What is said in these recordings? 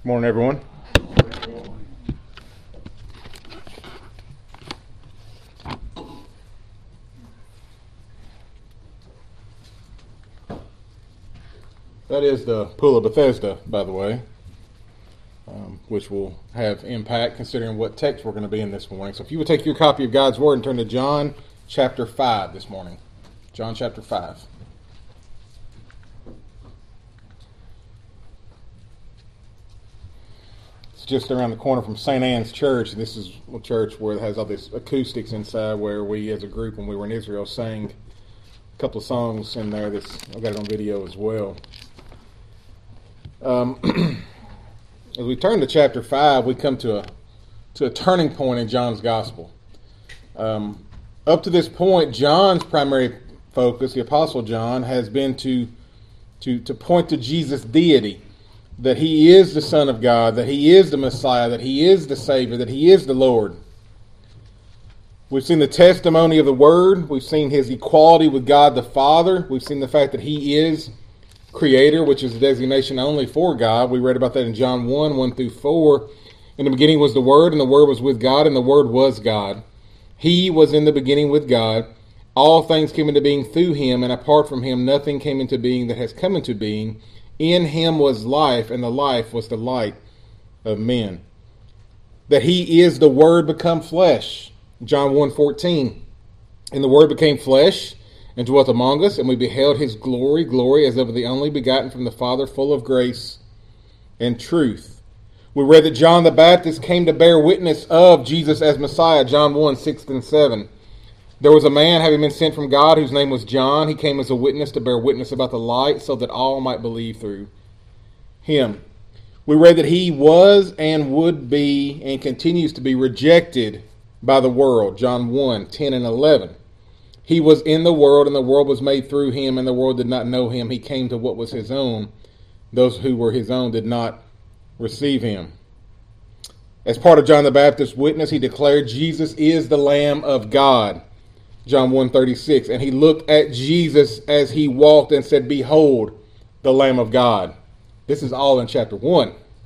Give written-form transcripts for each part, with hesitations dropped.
Morning, everyone. That is the Pool of Bethesda, by the way, which will have impact considering what text we're going to be in this morning. So if you would take your copy of God's Word and turn to John chapter 5 this morning. John chapter 5. It's just around the corner from St. Anne's Church. This is a church where it has all this acoustics inside, where we as a group, when we were in Israel, sang a couple of songs in there. I've got it on video as well. As we turn to chapter 5, we come to a turning point in John's gospel. Up to this point, John's primary focus, the Apostle John, has been to point to Jesus' deity, that he is the Son of God, that he is the Messiah, that he is the Savior, that he is the Lord. We've seen the testimony of the Word. We've seen his equality with God the Father. We've seen the fact that he is Creator, which is a designation only for God. We read about that in John 1 through 4. In the beginning was the Word, and the Word was with God, and the Word was God. He was in the beginning with God. All things came into being through him, and apart from him nothing came into being that has come into being. In him was life, and the life was the light of men. That he is the Word become flesh. John 1:14. And the Word became flesh and dwelt among us, and we beheld his glory, glory as of the only begotten from the Father, full of grace and truth. We read that John the Baptist came to bear witness of Jesus as Messiah, John 1:6 and 7. There was a man having been sent from God whose name was John. He came as a witness to bear witness about the light so that all might believe through him. We read that he was and would be and continues to be rejected by the world, John 1:10 and 11. He was in the world, and the world was made through him, and the world did not know him. He came to what was his own. Those who were his own did not receive him. As part of John the Baptist's witness, he declared Jesus is the Lamb of God, John 1:36. And he looked at Jesus as he walked and said, "Behold, the Lamb of God." This is all in chapter 1.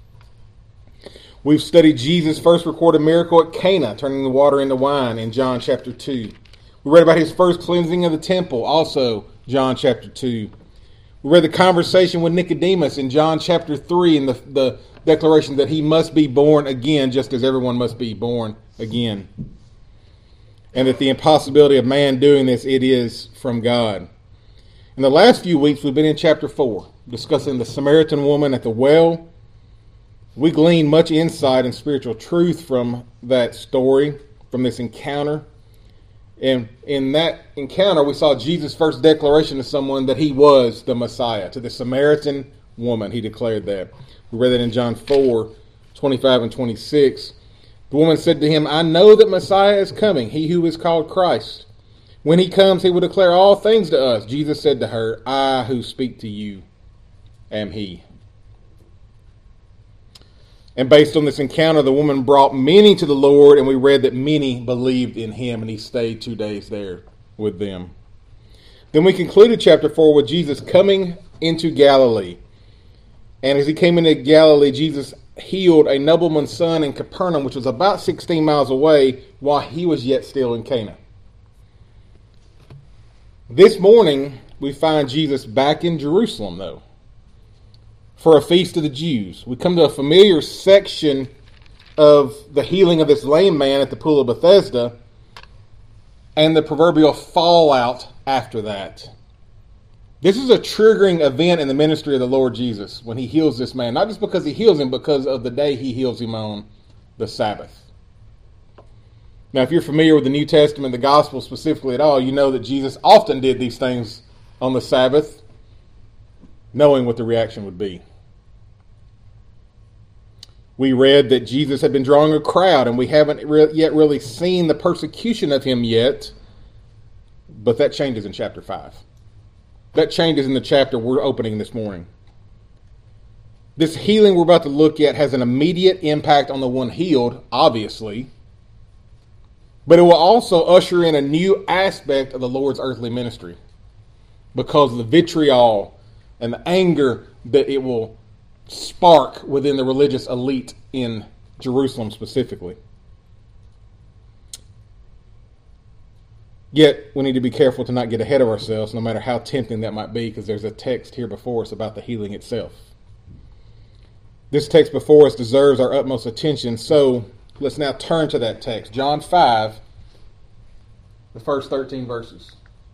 We've studied Jesus' first recorded miracle at Cana, turning the water into wine, in John chapter 2. We read about his first cleansing of the temple, also John chapter 2. We read the conversation with Nicodemus in John chapter 3, and the declaration that he must be born again, just as everyone must be born again. And that the impossibility of man doing this, it is from God. In the last few weeks, we've been in chapter 4, discussing the Samaritan woman at the well. We gleaned much insight and spiritual truth from that story, from this encounter. And in that encounter, we saw Jesus' first declaration to someone that he was the Messiah. To the Samaritan woman, he declared that. We read that in John 4:25 and 26. The woman said to him, "I know that Messiah is coming, he who is called Christ. When he comes, he will declare all things to us." Jesus said to her, "I who speak to you am he." And based on this encounter, the woman brought many to the Lord, and we read that many believed in him, and he stayed 2 days there with them. Then we concluded chapter 4 with Jesus coming into Galilee. And as he came into Galilee, Jesus healed a nobleman's son in Capernaum, which was about 16 miles away, while he was yet still in Cana. This morning, we find Jesus back in Jerusalem, though, for a feast of the Jews. We come to a familiar section of the healing of this lame man at the Pool of Bethesda and the proverbial fallout after that. This is a triggering event in the ministry of the Lord Jesus when he heals this man, not just because he heals him, because of the day he heals him on, the Sabbath. Now, if you're familiar with the New Testament, the Gospel specifically at all, you know that Jesus often did these things on the Sabbath, knowing what the reaction would be. We read that Jesus had been drawing a crowd, and we haven't yet really seen the persecution of him yet, but that changes in chapter 5. That changes in the chapter we're opening this morning. This healing we're about to look at has an immediate impact on the one healed, obviously, but it will also usher in a new aspect of the Lord's earthly ministry because of the vitriol and the anger that it will spark within the religious elite in Jerusalem specifically. Yet, we need to be careful to not get ahead of ourselves, no matter how tempting that might be, because there's a text here before us about the healing itself. This text before us deserves our utmost attention, so let's now turn to that text. John 5, the first 13 verses.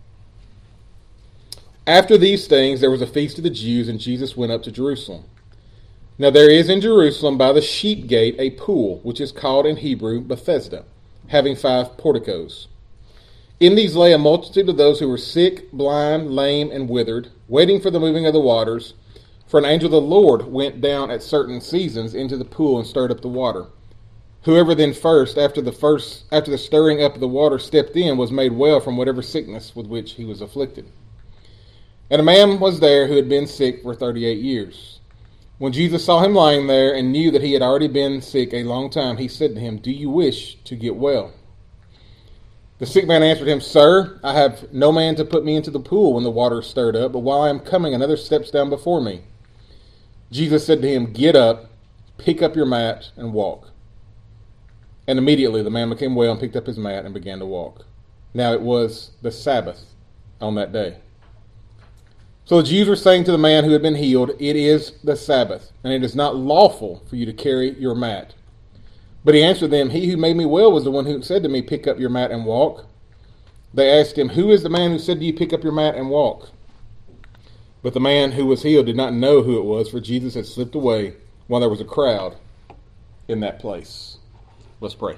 After these things, there was a feast of the Jews, and Jesus went up to Jerusalem. Now there is in Jerusalem by the sheep gate a pool, which is called in Hebrew Bethesda, having 5 porticos. In these lay a multitude of those who were sick, blind, lame, and withered, waiting for the moving of the waters. For an angel of the Lord went down at certain seasons into the pool and stirred up the water. Whoever then after the stirring up of the water, stepped in, was made well from whatever sickness with which he was afflicted. And a man was there who had been sick for 38 years. When Jesus saw him lying there and knew that he had already been sick a long time, he said to him, "Do you wish to get well?" The sick man answered him, "Sir, I have no man to put me into the pool when the water is stirred up, but while I am coming, another steps down before me." Jesus said to him, "Get up, pick up your mat, and walk." And immediately the man became well and picked up his mat and began to walk. Now it was the Sabbath on that day. So the Jews were saying to the man who had been healed, "It is the Sabbath, and it is not lawful for you to carry your mat." But he answered them, "He who made me well was the one who said to me, 'Pick up your mat and walk.'" They asked him, "Who is the man who said to you, 'Pick up your mat and walk'?" But the man who was healed did not know who it was, for Jesus had slipped away while there was a crowd in that place. Let's pray.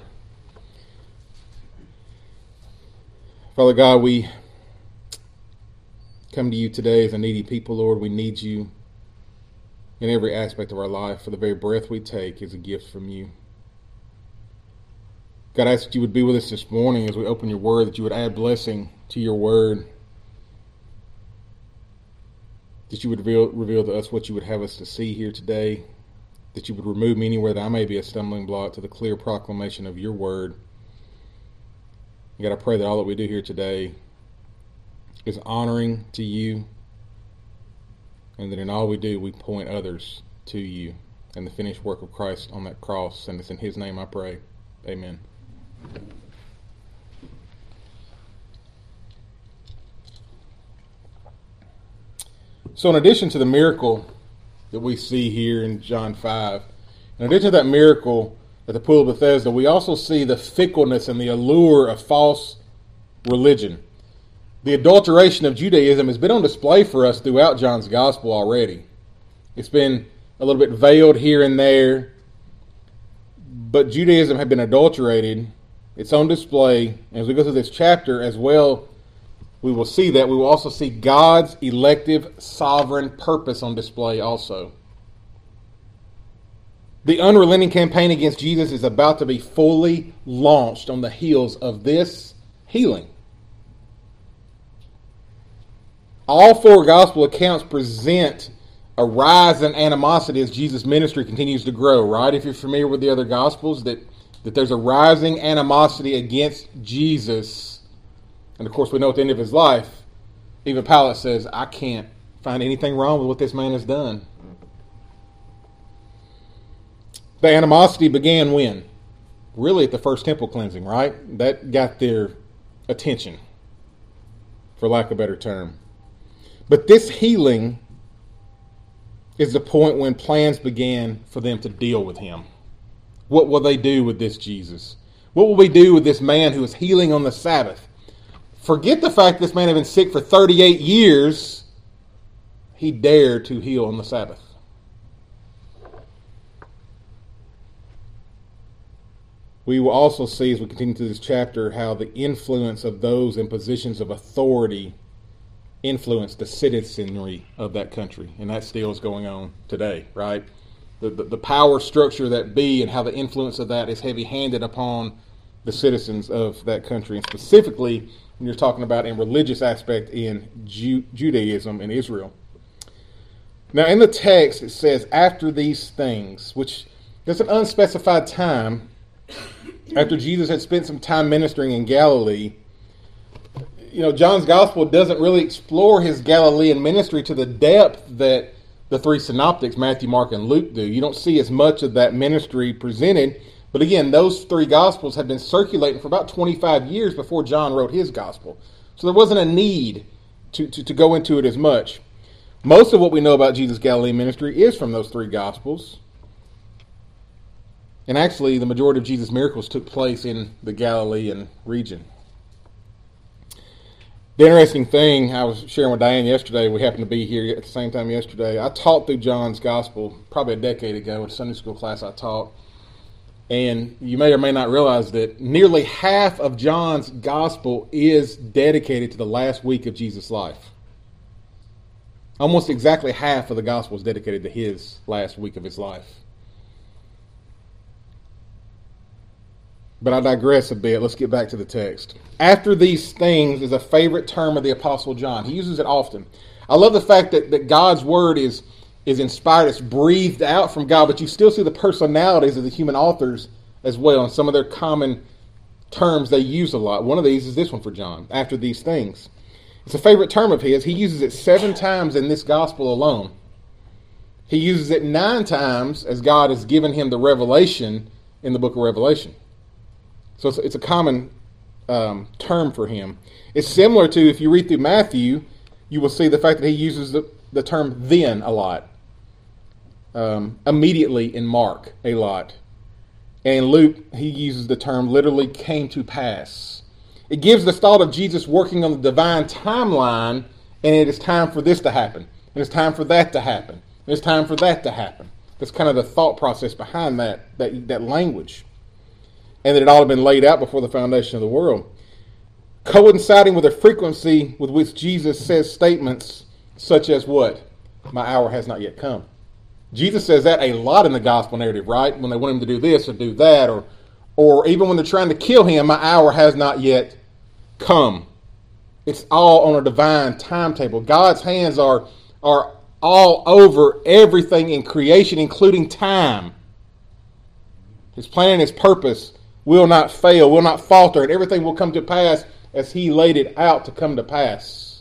Father God, we come to you today as a needy people, Lord. We need you in every aspect of our life, for the very breath we take is a gift from you. God, I ask that you would be with us this morning as we open your word, that you would add blessing to your word, that you would reveal to us what you would have us to see here today, that you would remove me anywhere that I may be a stumbling block to the clear proclamation of your word. God, I pray that all that we do here today is honoring to you, and that in all we do, we point others to you and the finished work of Christ on that cross. And it's in his name I pray. Amen. So in addition to the miracle that we see here in John 5, in addition to that miracle at the pool of Bethesda, we also see the fickleness and the allure of false religion. The adulteration of Judaism has been on display for us throughout John's gospel already. It's been a little bit veiled here and there, but Judaism had been adulterated. It's on display. And as we go through this chapter as well, we will see that. We will also see God's elective, sovereign purpose on display also. The unrelenting campaign against Jesus is about to be fully launched on the heels of this healing. All 4 gospel accounts present a rise in animosity as Jesus' ministry continues to grow, right? If you're familiar with the other gospels, that there's a rising animosity against Jesus. And of course, we know at the end of his life, even Pilate says, "I can't find anything wrong with what this man has done." The animosity began when? Really at the first temple cleansing, right? That got their attention, for lack of a better term. But this healing is the point when plans began for them to deal with him. What will they do with this Jesus? What will we do with this man who is healing on the Sabbath? Forget the fact this man had been sick for 38 years. He dared to heal on the Sabbath. We will also see as we continue through this chapter how the influence of those in positions of authority influenced the citizenry of that country. And that still is going on today, right? The power structure that be and how the influence of that is heavy-handed upon the citizens of that country. And specifically, when you're talking about in religious aspect in Judaism in Israel. Now in the text it says, after these things, which there's an unspecified time after Jesus had spent some time ministering in Galilee. You know, John's gospel doesn't really explore his Galilean ministry to the depth that the three synoptics, Matthew, Mark, and Luke, do. You don't see as much of that ministry presented. But again, those three Gospels had been circulating for about 25 years before John wrote his Gospel. So there wasn't a need to go into it as much. Most of what we know about Jesus' Galilean ministry is from those three Gospels. And actually, the majority of Jesus' miracles took place in the Galilean region. The interesting thing, I was sharing with Diane yesterday, we happened to be here at the same time yesterday. I taught through John's Gospel probably a decade ago in a Sunday school class I taught. And you may or may not realize that nearly half of John's Gospel is dedicated to the last week of Jesus' life. Almost exactly half of the Gospel is dedicated to his last week of his life. But I digress a bit. Let's get back to the text. After these things is a favorite term of the Apostle John. He uses it often. I love the fact that God's word is inspired. It's breathed out from God, but you still see the personalities of the human authors as well, and some of their common terms they use a lot. One of these is this one for John, after these things. It's a favorite term of his. He uses it 7 times in this gospel alone. He uses it 9 times as God has given him the revelation in the book of Revelation. So it's a common term for him. It's similar to, if you read through Matthew, you will see the fact that he uses the term then a lot. Immediately in Mark a lot. And in Luke, he uses the term literally came to pass. It gives the thought of Jesus working on the divine timeline, and it is time for this to happen. And it's time for that to happen. And it's time for that to happen. That's kind of the thought process behind that language. And that it all had been laid out before the foundation of the world. Coinciding with the frequency with which Jesus says statements such as what? My hour has not yet come. Jesus says that a lot in the gospel narrative, right? When they want him to do this or do that, or even when they're trying to kill him, my hour has not yet come. It's all on a divine timetable. God's hands are all over everything in creation, including time. His plan and his purpose will not fail, will not falter, and everything will come to pass as he laid it out to come to pass.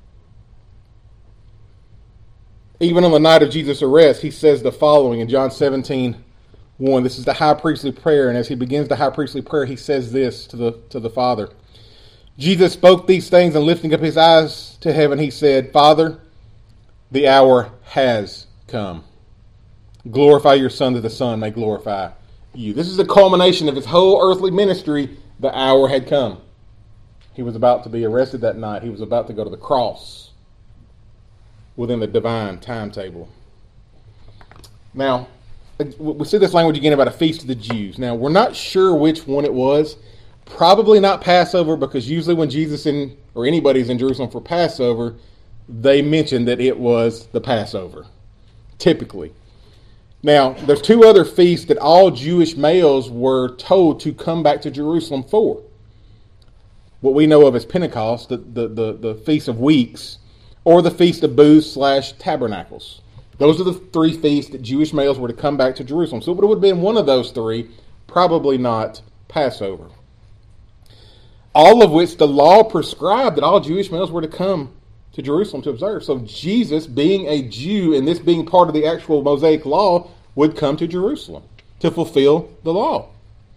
Even on the night of Jesus' arrest, he says the following in John 17:1. This is the high priestly prayer, and as he begins the high priestly prayer, he says this to the Father. Jesus spoke these things, and lifting up his eyes to heaven, he said, Father, the hour has come. Glorify your Son, that the Son may glorify you. This is the culmination of his whole earthly ministry. The hour had come. He was about to be arrested that night. He was about to go to the cross within the divine timetable. Now, we see this language again about a feast of the Jews. Now, we're not sure which one it was. Probably not Passover, because usually when Jesus or anybody's in Jerusalem for Passover, they mention that it was the Passover, typically. Now, there's 2 other feasts that all Jewish males were told to come back to Jerusalem for. What we know of as Pentecost, the Feast of Weeks, or the Feast of Booths/Tabernacles. Those are the 3 feasts that Jewish males were to come back to Jerusalem. So it would have been one of those 3, probably not Passover. All of which the law prescribed that all Jewish males were to come to Jerusalem to observe. So Jesus, being a Jew, and this being part of the actual Mosaic law, would come to Jerusalem to fulfill the law.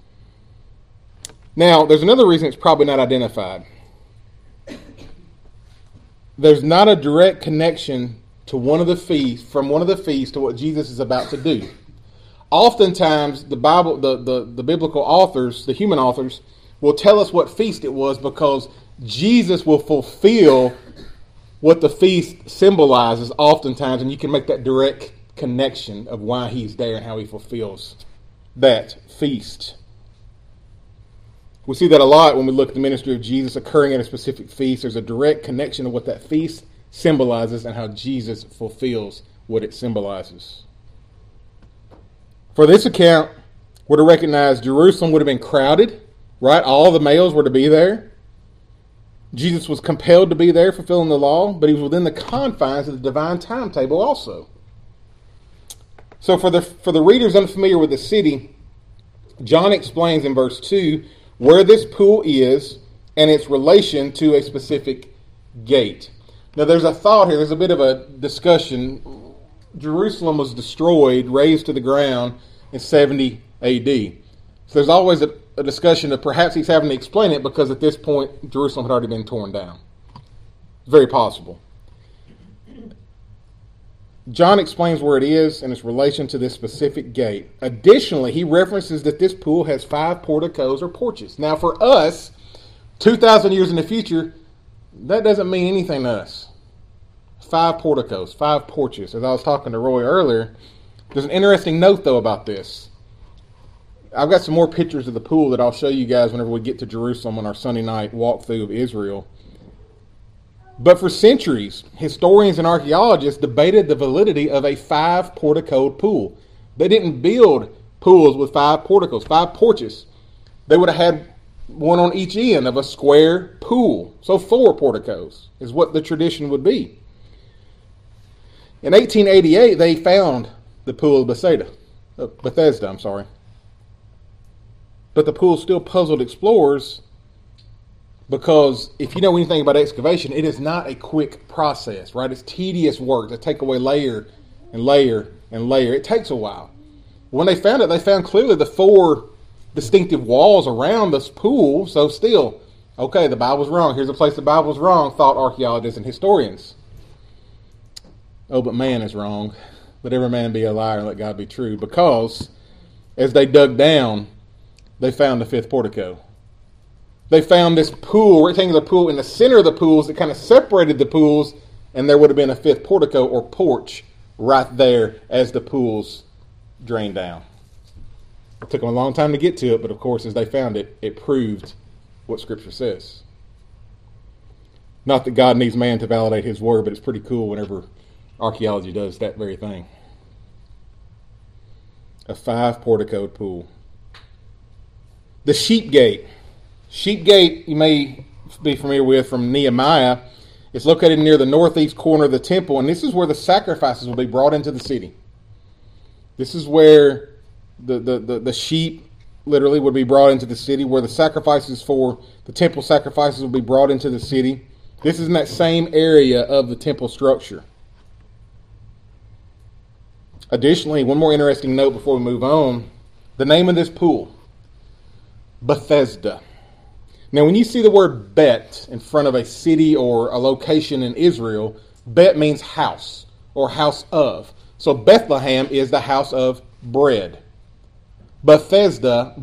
Now, there's another reason it's probably not identified. There's not a direct connection to one of the feasts to what Jesus is about to do. Oftentimes, the Bible, the biblical authors, the human authors, will tell us what feast it was because Jesus will fulfill what the feast symbolizes oftentimes, and you can make that direct connection of why he's there and how he fulfills that feast. We see that a lot when we look at the ministry of Jesus occurring at a specific feast. There's a direct connection of what that feast symbolizes and how Jesus fulfills what it symbolizes. For this account, we're to recognize Jerusalem would have been crowded, right? All the males were to be there. Jesus was compelled to be there fulfilling the law, but he was within the confines of the divine timetable also. So for the readers unfamiliar with the city, John explains in verse 2 where this pool is and its relation to a specific gate. Now there's a thought here, there's a bit of a discussion Jerusalem was destroyed, razed to the ground in 70 AD. So there's always a discussion of perhaps he's having to explain it because at this point Jerusalem had already been torn down. Very possible. John explains where it is and its relation to this specific gate. Additionally, he references that this pool has 5 porticos or porches. Now for us, 2,000 years in the future, that doesn't mean anything to us. 5 porticos, 5 porches. As I was talking to Roy earlier, there's an interesting note though about this. I've got some more pictures of the pool that I'll show you guys whenever we get to Jerusalem on our Sunday night walkthrough of Israel. But for centuries, historians and archaeologists debated the validity of a 5 porticoed pool. They didn't build pools with 5 porticos, 5 porches. They would have had one on each end of a square pool. So 4 porticos is what the tradition would be. In 1888, they found the pool of Bethesda. But the pool still puzzled explorers because if you know anything about excavation, it is not a quick process, right? It's tedious work to take away layer and layer and layer. It takes a while. When they found it, they found clearly the 4 distinctive walls around this pool. So still, okay, the Bible's wrong. Here's a place the Bible's wrong, thought archaeologists and historians. Oh, but man is wrong. Let every man be a liar and let God be true. Because as they dug down, they found the 5th portico. They found this pool, rectangular pool in the center of the pools that kind of separated the pools, and there would have been a 5th portico or porch right there as the pools drained down. It took them a long time to get to it, but of course, as they found it, it proved what Scripture says. Not that God needs man to validate his word, but it's pretty cool whenever archaeology does that very thing. A 5 porticoed pool. The sheep gate. Sheep gate, you may be familiar with from Nehemiah. It's located near the northeast corner of the temple, and this is where the sacrifices will be brought into the city. This is where the sheep literally would be brought into the city, where the sacrifices for the temple sacrifices will be brought into the city. This is in that same area of the temple structure. Additionally, one more interesting note before we move on. The name of this pool, Bethesda. Now, when you see the word Bet in front of a city or a location in Israel, Bet means house or house of. So Bethlehem is the house of bread. Bethesda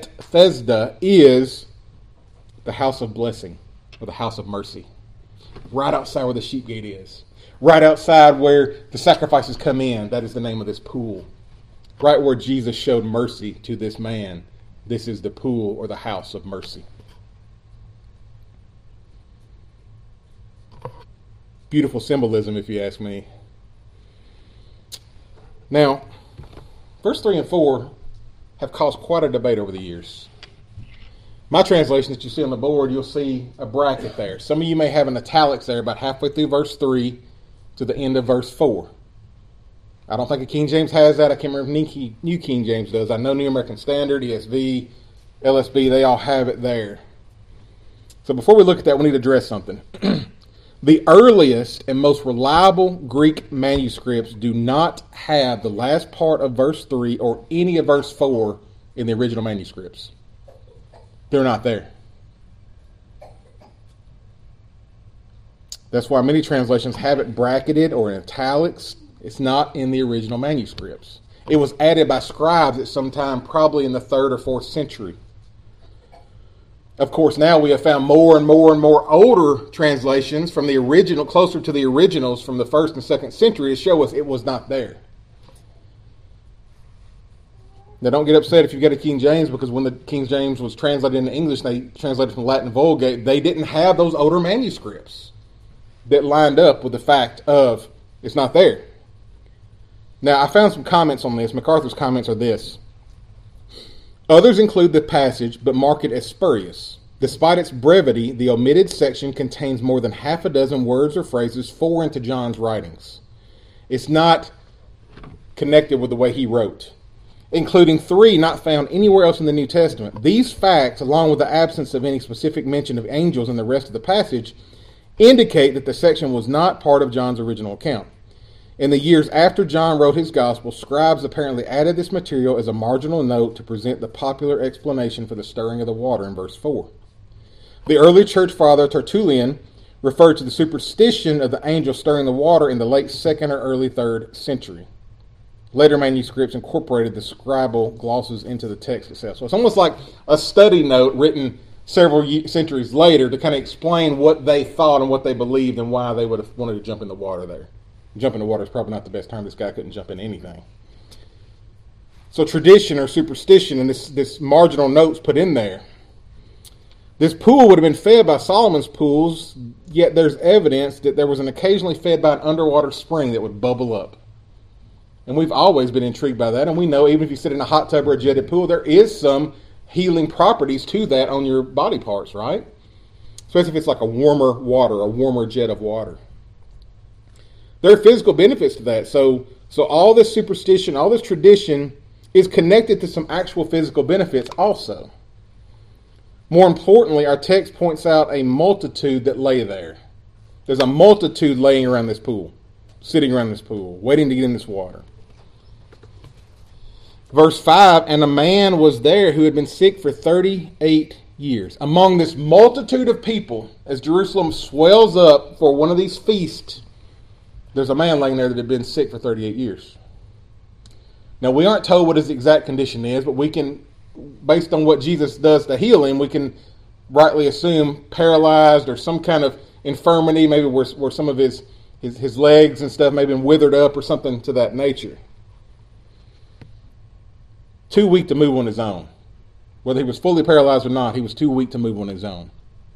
is the house of blessing or the house of mercy. Right outside where the sheep gate is. Right outside where the sacrifices come in. That is the name of this pool. Right where Jesus showed mercy to this man. This is the pool or the house of mercy. Beautiful symbolism, if you ask me. Now, verse 3 and 4 have caused quite a debate over the years. My translation that you see on the board, you'll see a bracket there. Some of you may have an italics there about halfway through verse 3 to the end of verse 4. I don't think a King James has that. I can't remember if New King James does. I know New American Standard, ESV, LSB, they all have it there. So before we look at that, we need to address something. The earliest and most reliable Greek manuscripts do not have the last part of verse 3 or any of verse 4 in the original manuscripts. They're not there. That's why many translations have it bracketed or in italics. It's not in the original manuscripts. It was added by scribes at some time, probably in the 3rd or 4th century. Of course, now we have found more and more and more older translations from the original, closer to the originals from the 1st and 2nd century to show us it was not there. Now, don't get upset if you get a King James, because when the King James was translated into English, they translated from Latin Vulgate, they didn't have those older manuscripts that lined up with the fact of it's not there. Now, I found some comments on this. MacArthur's comments are this. Others include the passage, but mark it as spurious. Despite its brevity, the omitted section contains more than half a dozen words or phrases foreign to John's writings. It's not connected with the way he wrote, including 3 not found anywhere else in the New Testament. These facts, along with the absence of any specific mention of angels in the rest of the passage, indicate that the section was not part of John's original account. In the years after John wrote his gospel, scribes apparently added this material as a marginal note to present the popular explanation for the stirring of the water in verse 4. The early church father Tertullian referred to the superstition of the angel stirring the water in the late 2nd or early 3rd century. Later manuscripts incorporated the scribal glosses into the text itself. So it's almost like a study note written several centuries later to kind of explain what they thought and what they believed and why they would have wanted to jump in the water there. Jump in the water is probably not the best term. This guy couldn't jump in anything. So tradition or superstition and this marginal notes put in there. This pool would have been fed by Solomon's pools, yet there's evidence that there was an occasionally fed by an underwater spring that would bubble up. And we've always been intrigued by that, and we know even if you sit in a hot tub or a jetted pool, there is some healing properties to that on your body parts, right? Especially if it's like a warmer water, a warmer jet of water. There are physical benefits to that. So all this superstition, all this tradition is connected to some actual physical benefits also. More importantly, our text points out a multitude that lay there. There's a multitude laying around this pool, sitting around this pool, waiting to get in this water. Verse 5, and a man was there who had been sick for 38 years. Among this multitude of people, as Jerusalem swells up for one of these feasts, there's a man laying there that had been sick for 38 years. Now, we aren't told what his exact condition is, but we can, based on what Jesus does to heal him, we can rightly assume paralyzed or some kind of infirmity, maybe where some of his legs and stuff may have been withered up or something to that nature. Too weak to move on his own. Whether he was fully paralyzed or not, he was too weak to move on his own.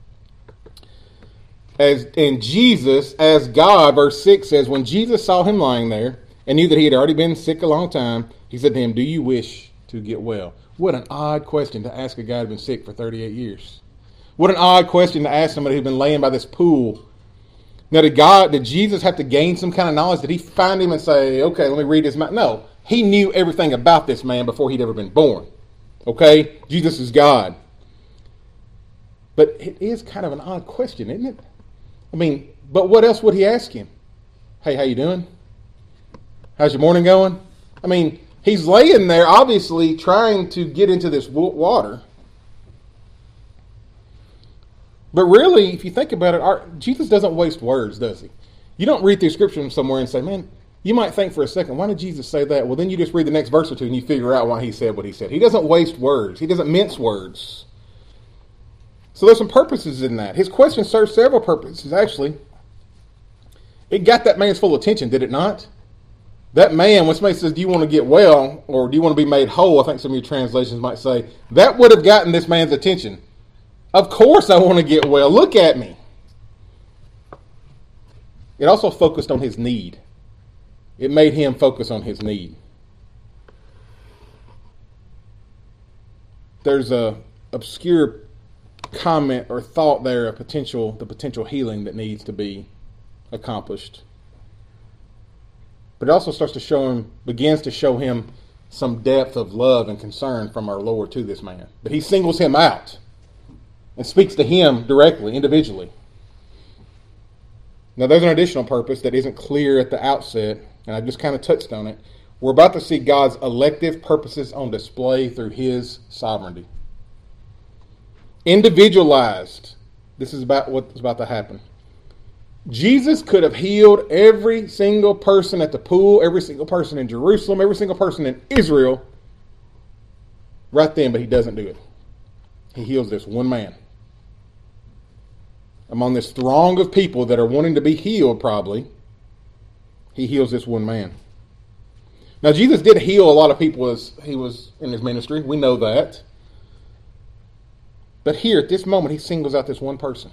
And Jesus, as God, verse 6 says, when Jesus saw him lying there and knew that he had already been sick a long time, he said to him, do you wish to get well? What an odd question to ask a guy who'd been sick for 38 years. What an odd question to ask somebody who'd been laying by this pool. Now, did Jesus have to gain some kind of knowledge? Did he find him and say, okay, let me read his mind? No, he knew everything about this man before he'd ever been born. Okay? Jesus is God. But it is kind of an odd question, isn't it? I mean, but what else would he ask him? Hey, how you doing? How's your morning going? I mean, he's laying there, obviously, trying to get into this water. But really, if you think about it, Jesus doesn't waste words, does he? You don't read through Scripture somewhere and say, man, you might think for a second, why did Jesus say that? Well, then you just read the next verse or two and you figure out why he said what he said. He doesn't waste words. He doesn't mince words. So there's some purposes in that. His question serves several purposes, actually. It got that man's full attention, did it not? That man, when somebody says, do you want to get well, or do you want to be made whole, I think some of your translations might say, that would have gotten this man's attention. Of course I want to get well. Look at me. It also focused on his need. It made him focus on his need. There's a obscure comment or thought there of the potential healing that needs to be accomplished. But it also begins to show him some depth of love and concern from our Lord to this man. But he singles him out and speaks to him directly, individually. Now there's an additional purpose that isn't clear at the outset, and I just kind of touched on it. We're about to see God's elective purposes on display through his sovereignty. Individualized. This is about what's about to happen. Jesus could have healed every single person at the pool, every single person in Jerusalem, every single person in Israel right then, but he doesn't do it. He heals this one man. Among this throng of people that are wanting to be healed, probably, he heals this one man. Now, Jesus did heal a lot of people as he was in his ministry. We know that. But here, at this moment, he singles out this one person.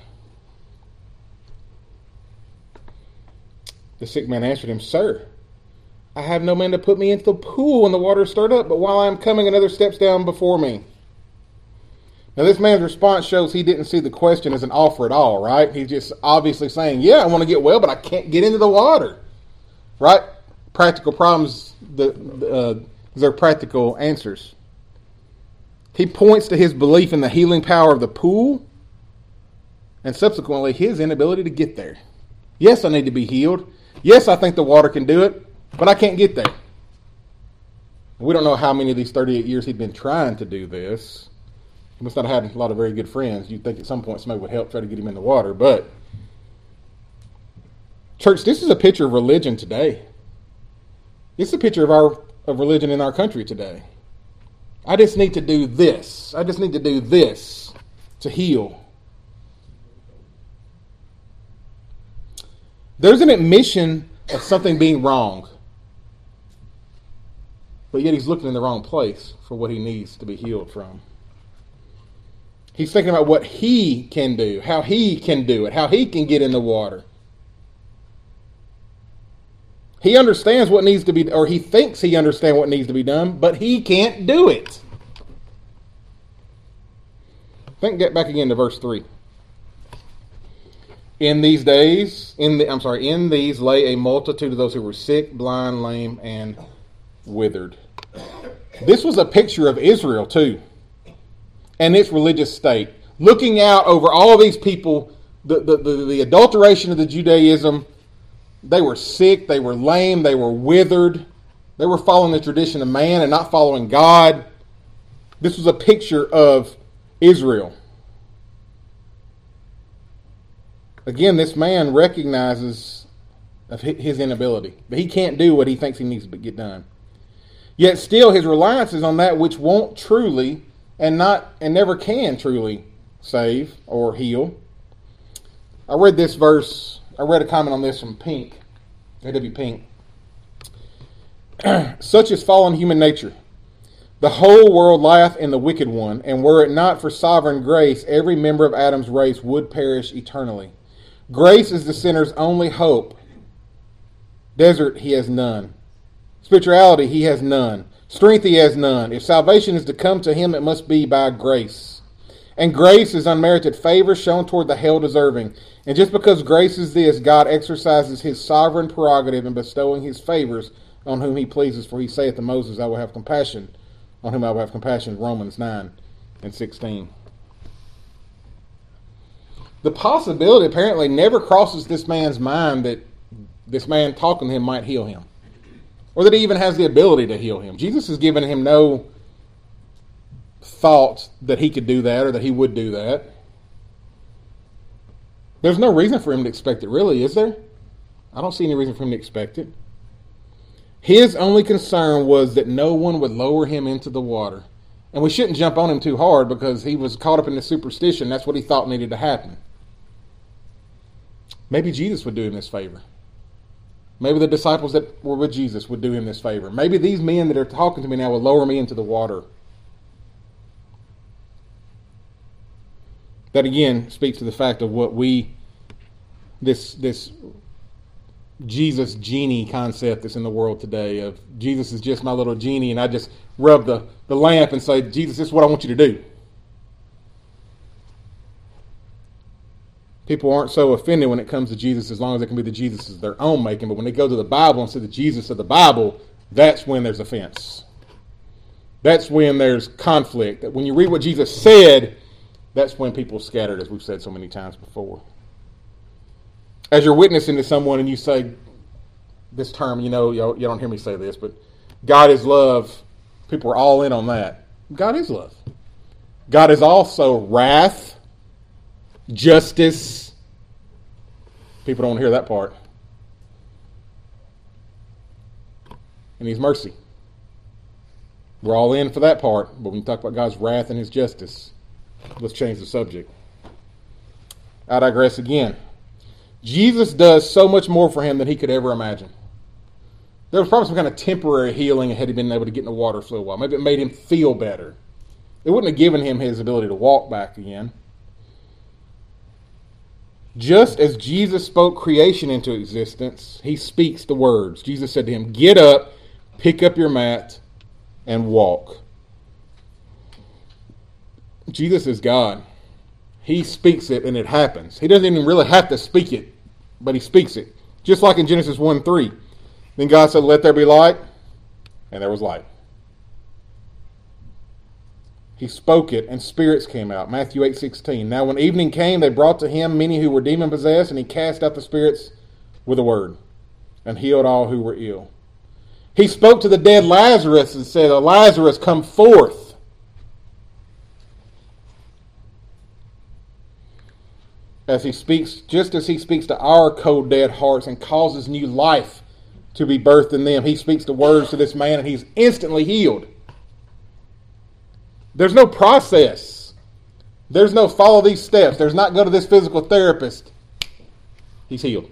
The sick man answered him, Sir, I have no man to put me into the pool when the water is stirred up, but while I am coming, another steps down before me. Now, this man's response shows he didn't see the question as an offer at all, right? He's just obviously saying, yeah, I want to get well, but I can't get into the water, right? Practical problems, these are practical answers. He points to his belief in the healing power of the pool and subsequently his inability to get there. Yes, I need to be healed. Yes, I think the water can do it, but I can't get there. We don't know how many of these 38 years he'd been trying to do this. He must not have had a lot of very good friends. You'd think at some point somebody would help try to get him in the water. But, church, this is a picture of religion today. This is a picture of religion in our country today. I just need to do this. I just need to do this to heal. There's an admission of something being wrong. But yet he's looking in the wrong place for what he needs to be healed from. He's thinking about what he can do, how he can do it, how he can get in the water. He understands what needs to be, or he thinks he understands what needs to be done, but he can't do it. Get back again to verse 3. In these lay a multitude of those who were sick, blind, lame, and withered. This was a picture of Israel too, and its religious state. Looking out over all these people, the adulteration of the Judaism, they were sick, they were lame, they were withered. They were following the tradition of man and not following God. This was a picture of Israel. Again, this man recognizes of his inability, that he can't do what he thinks he needs to get done. Yet still his reliance is on that which won't truly and never can truly save or heal. I read this verse, I read a comment on this from Pink, A.W. Pink. Such is fallen human nature. The whole world lieth in the wicked one, and were it not for sovereign grace, every member of Adam's race would perish eternally. Grace is the sinner's only hope. Desert he has none. Spirituality he has none. Strength he has none. If salvation is to come to him, it must be by grace. And grace is unmerited favor shown toward the hell-deserving. And just because grace is this, God exercises his sovereign prerogative in bestowing his favors on whom he pleases. For he saith to Moses, I will have compassion on whom I will have compassion. Romans 9 and 16. The possibility apparently never crosses this man's mind that this man talking to him might heal him, or that he even has the ability to heal him. Jesus has given him no thought that he could do that or that he would do that. There's no reason for him to expect it, really, is there? I don't see any reason for him to expect it. His only concern was that no one would lower him into the water. And we shouldn't jump on him too hard because he was caught up in the superstition. That's what he thought needed to happen. Maybe Jesus would do him this favor. Maybe the disciples that were with Jesus would do him this favor. Maybe these men that are talking to me now will lower me into the water. That again speaks to the fact of what this Jesus genie concept that's in the world today of Jesus is just my little genie and I just rub the lamp and say, Jesus, this is what I want you to do. People aren't so offended when it comes to Jesus as long as it can be the Jesus of their own making. But when they go to the Bible and say the Jesus of the Bible, that's when there's offense. That's when there's conflict. When you read what Jesus said, that's when people scattered, as we've said so many times before. As you're witnessing to someone and you say this term, you don't hear me say this, but God is love. People are all in on that. God is love. God is also wrath. Justice. People don't hear that part. And he's mercy. We're all in for that part, but when you talk about God's wrath and his justice, let's change the subject. I digress again. Jesus does so much more for him than he could ever imagine. There was probably some kind of temporary healing had he been able to get in the water for a while. Maybe it made him feel better. It wouldn't have given him his ability to walk back again. Just as Jesus spoke creation into existence, he speaks the words. Jesus said to him, get up, pick up your mat, and walk. Jesus is God. He speaks it and it happens. He doesn't even really have to speak it, but he speaks it. Just like in Genesis 1:3. Then God said, let there be light, and there was light. He spoke it, and spirits came out. Matthew 8:16. Now when evening came, they brought to him many who were demon-possessed, and he cast out the spirits with a word. and healed all who were ill. He spoke to the dead Lazarus and said, Lazarus, come forth. As he speaks, just as he speaks to our cold, dead hearts and causes new life to be birthed in them, he speaks the words to this man and he's instantly healed. There's no process. There's no follow these steps. There's not go to this physical therapist. He's healed.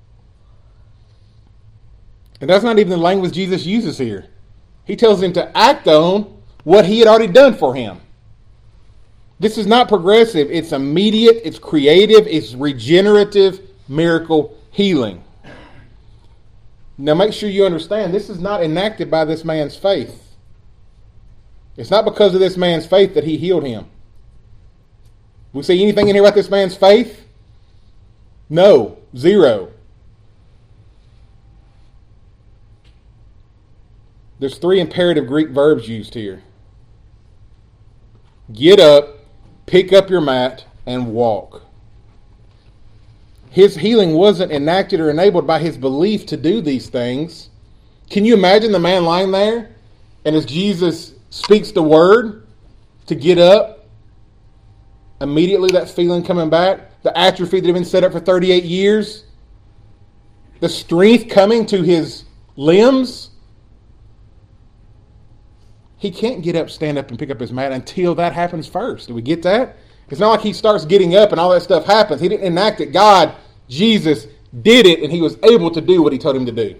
And that's not even the language Jesus uses here. He tells him to act on what he had already done for him. This is not progressive. It's immediate, it's creative, it's regenerative miracle healing. Now make sure you understand, this is not enacted by this man's faith. It's not because of this man's faith that he healed him. We see anything in here about this man's faith? No, zero. There's 3 imperative Greek verbs used here. Get up, pick up your mat, and walk. His healing wasn't enacted or enabled by his belief to do these things. Can you imagine the man lying there, and as Jesus speaks the word to get up, immediately that feeling coming back, the atrophy that had been set up for 38 years, the strength coming to his limbs? He can't get up, stand up, and pick up his mat until that happens first. Do we get that? It's not like he starts getting up and all that stuff happens. He didn't enact it. God, Jesus, did it, and he was able to do what he told him to do.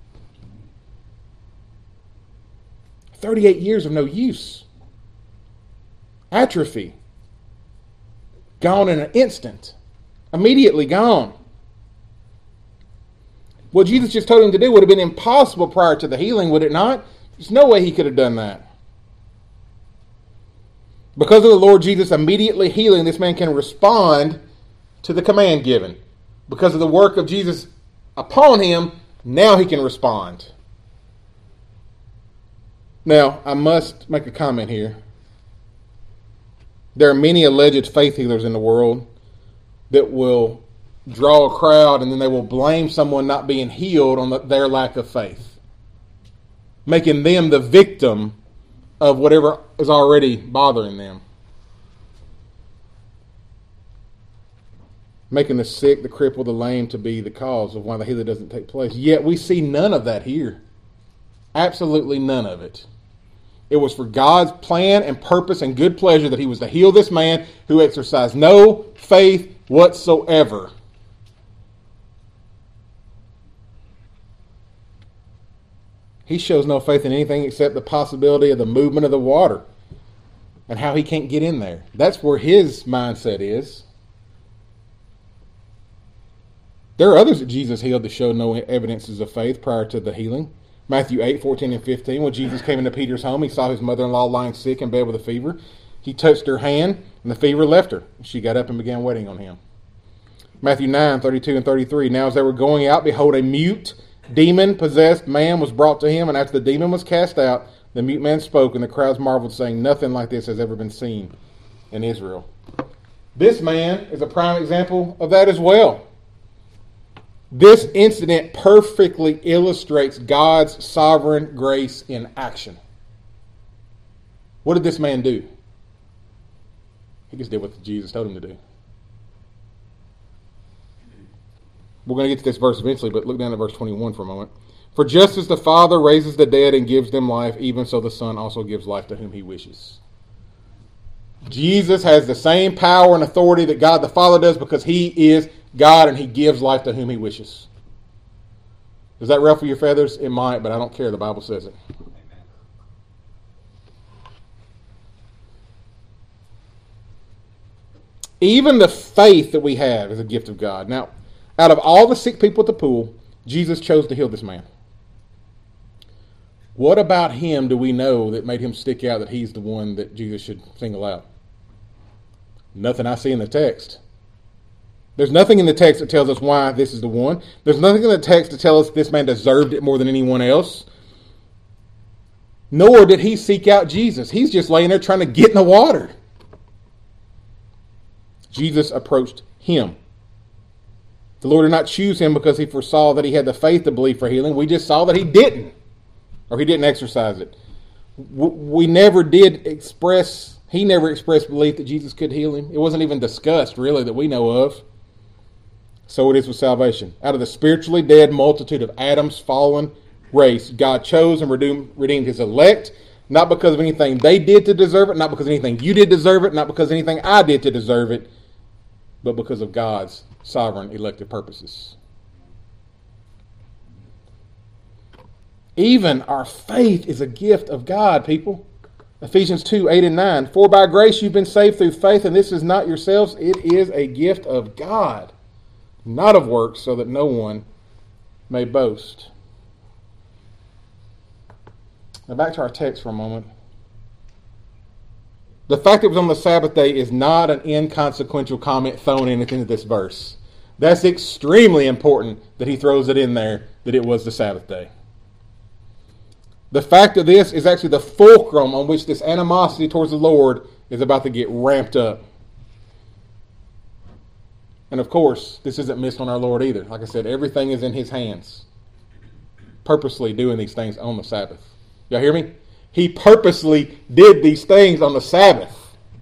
38 years of no use. Atrophy. Gone in an instant. Immediately gone. What Jesus just told him to do would have been impossible prior to the healing, would it not? There's no way he could have done that. Because of the Lord Jesus immediately healing, this man can respond to the command given. Because of the work of Jesus upon him, now he can respond. Now, I must make a comment here. There are many alleged faith healers in the world that will draw a crowd and then they will blame someone not being healed on their lack of faith, making them the victim of whatever is already bothering them. Making the sick, the crippled, the lame to be the cause of why the healing doesn't take place. Yet we see none of that here. Absolutely none of it. It was for God's plan and purpose and good pleasure that he was to heal this man who exercised no faith whatsoever. He shows no faith in anything except the possibility of the movement of the water and how he can't get in there. That's where his mindset is. There are others that Jesus healed that showed no evidences of faith prior to the healing. Matthew 8:14 and 15, when Jesus came into Peter's home, he saw his mother-in-law lying sick in bed with a fever. He touched her hand, and the fever left her. She got up and began waiting on him. Matthew 9:32 and 33, now as they were going out, behold, a mute, demon-possessed man was brought to him, and after the demon was cast out, the mute man spoke, and the crowds marveled, saying, nothing like this has ever been seen in Israel. This man is a prime example of that as well. This incident perfectly illustrates God's sovereign grace in action. What did this man do? He just did what Jesus told him to do. We're going to get to this verse eventually, but look down at verse 21 for a moment. For just as the Father raises the dead and gives them life, even so the Son also gives life to whom he wishes. Jesus has the same power and authority that God the Father does because he is God and he gives life to whom he wishes. Does that ruffle your feathers? It might, but I don't care. The Bible says it. Even the faith that we have is a gift of God. Now, out of all the sick people at the pool, Jesus chose to heal this man. What about him do we know that made him stick out that he's the one that Jesus should single out? Nothing I see in the text. There's nothing in the text that tells us why this is the one. There's nothing in the text to tell us this man deserved it more than anyone else. Nor did he seek out Jesus. He's just laying there trying to get in the water. Jesus approached him. The Lord did not choose him because he foresaw that he had the faith to believe for healing. We just saw that he didn't, or he didn't exercise it. He never expressed belief that Jesus could heal him. It wasn't even discussed, really, that we know of. So it is with salvation. Out of the spiritually dead multitude of Adam's fallen race, God chose and redeemed his elect, not because of anything they did to deserve it, not because of anything you did to deserve it, not because of anything I did to deserve it, but because of God's sovereign elected purposes. Even our faith is a gift of God, people. Ephesians 2, 8 and 9. For by grace you've been saved through faith, and this is not yourselves. It is a gift of God, not of works, so that no one may boast. Now back to our text for a moment. The fact that it was on the Sabbath day is not an inconsequential comment thrown into this verse. That's extremely important that he throws it in there, that it was the Sabbath day. The fact of this is actually the fulcrum on which this animosity towards the Lord is about to get ramped up. And of course, this isn't missed on our Lord either. Like I said, everything is in his hands. Purposely doing these things on the Sabbath. Y'all hear me? He purposely did these things on the Sabbath.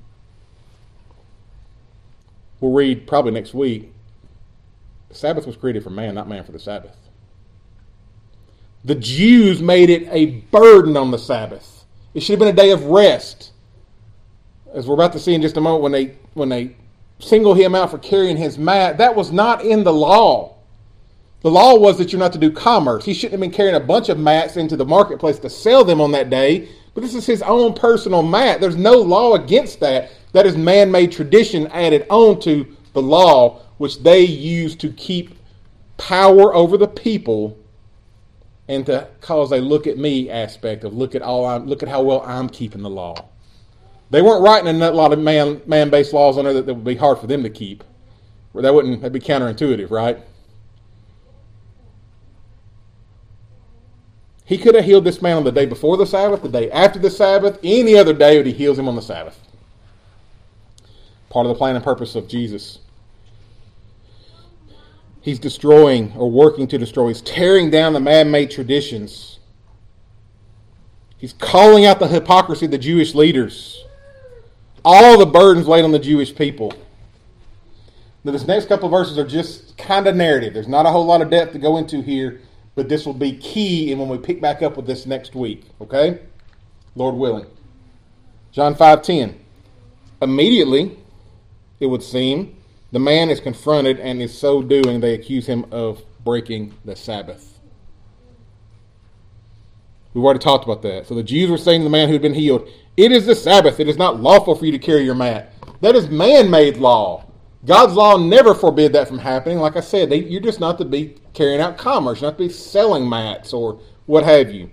We'll read probably next week. The Sabbath was created for man, not man for the Sabbath. The Jews made it a burden on the Sabbath. It should have been a day of rest. As we're about to see in just a moment, when they single him out for carrying his mat, that was not in the law. The law was that you're not to do commerce. He shouldn't have been carrying a bunch of mats into the marketplace to sell them on that day, but this is his own personal mat. There's no law against that. That is man-made tradition added onto the law, which they use to keep power over the people and to cause a look at me aspect of look at how well I'm keeping the law. They weren't writing a lot of man-based laws on there that would be hard for them to keep. That'd be counterintuitive, right? He could have healed this man on the day before the Sabbath, the day after the Sabbath, any other day, but he heals him on the Sabbath. Part of the plan and purpose of Jesus. He's destroying, or working to destroy. He's tearing down the man-made traditions. He's calling out the hypocrisy of the Jewish leaders. All the burdens laid on the Jewish people. Now, this next couple of verses are just kind of narrative. There's not a whole lot of depth to go into here, but this will be key when we pick back up with this next week. Okay? Lord willing. John 5:10. Immediately, it would seem, the man is confronted, and in so doing, they accuse him of breaking the Sabbath. We've already talked about that. So the Jews were saying to the man who had been healed, it is the Sabbath. It is not lawful for you to carry your mat. That is man-made law. God's law never forbid that from happening. Like I said, you're just not to be carrying out commerce. You're not to be selling mats or what have you.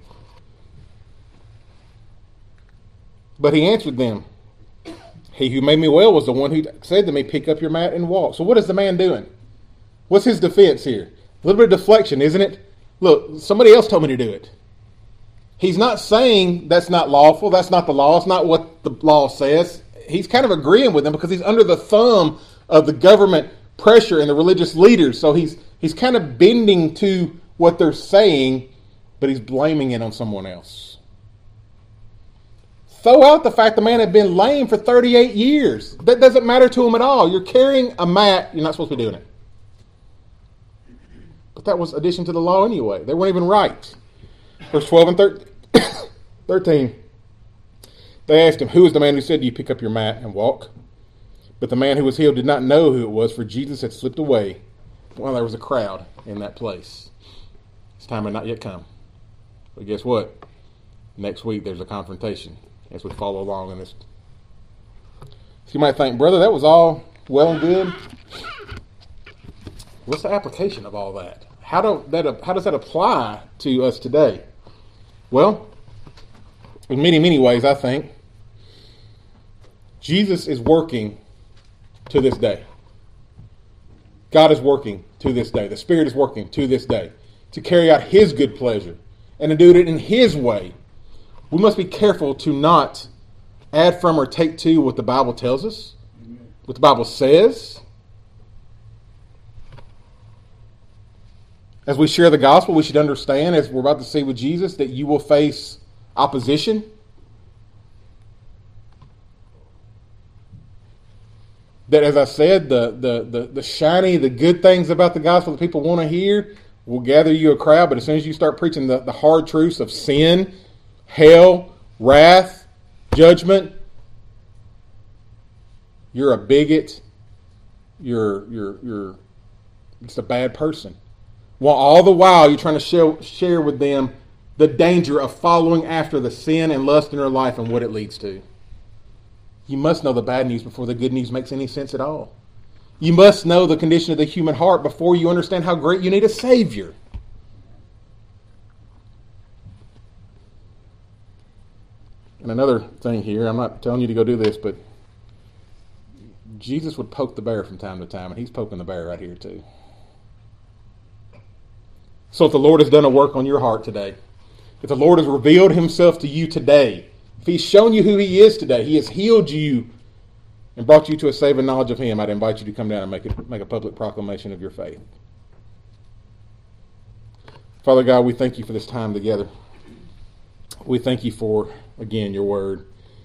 But he answered them, he who made me well was the one who said to me, pick up your mat and walk. So what is the man doing? What's his defense here? A little bit of deflection, isn't it? Look, somebody else told me to do it. He's not saying that's not lawful. That's not the law. It's not what the law says. He's kind of agreeing with them because he's under the thumb of the government pressure and the religious leaders. So he's kind of bending to what they're saying, but he's blaming it on someone else. Throw out the fact the man had been lame for 38 years. That doesn't matter to him at all. You're carrying a mat. You're not supposed to be doing it. But that was addition to the law anyway. They weren't even right. Verse 12 and 13. They asked him, who is the man who said to you, pick up your mat and walk? But the man who was healed did not know who it was, for Jesus had slipped away while there was a crowd in that place. His time had not yet come. But guess what? Next week there's a confrontation as we follow along in this. So you might think, brother, that was all well and good. What's the application of all that? How does that apply to us today? Well, in many, many ways, I think. Jesus is working to this day. God is working to this day. The Spirit is working to this day to carry out His good pleasure and to do it in His way. We must be careful to not add from or take to what the Bible tells us, what the Bible says. As we share the gospel, we should understand, as we're about to see with Jesus, that you will face opposition. That, as I said, the shiny, the good things about the gospel that people want to hear will gather you a crowd. But as soon as you start preaching the hard truths of sin, hell, wrath, judgment, you're a bigot. You're just a bad person. While all the while you're trying to share with them the danger of following after the sin and lust in their life and what it leads to. You must know the bad news before the good news makes any sense at all. You must know the condition of the human heart before you understand how great you need a Savior. And another thing here, I'm not telling you to go do this, but Jesus would poke the bear from time to time, and he's poking the bear right here too. So if the Lord has done a work on your heart today, if the Lord has revealed himself to you today, if he's shown you who he is today, he has healed you and brought you to a saving knowledge of him, I'd invite you to come down and make a public proclamation of your faith. Father God, we thank you for this time together. We thank you for, again, your word.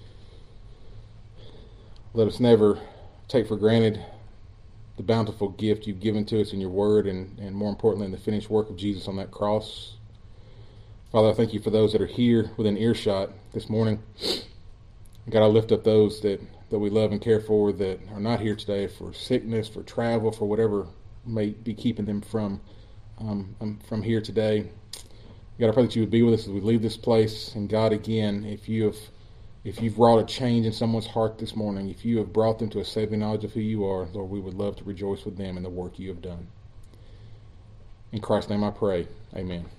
Let us never take for granted the bountiful gift you've given to us in your word and more importantly in the finished work of Jesus on that cross. Father, I thank you for those that are here within earshot this morning. God, I lift up those that we love and care for that are not here today for sickness, for travel, for whatever may be keeping them from here today. God, I pray that you would be with us as we leave this place. And God, again, if you've wrought a change in someone's heart this morning, if you have brought them to a saving knowledge of who you are, Lord, we would love to rejoice with them in the work you have done. In Christ's name I pray. Amen.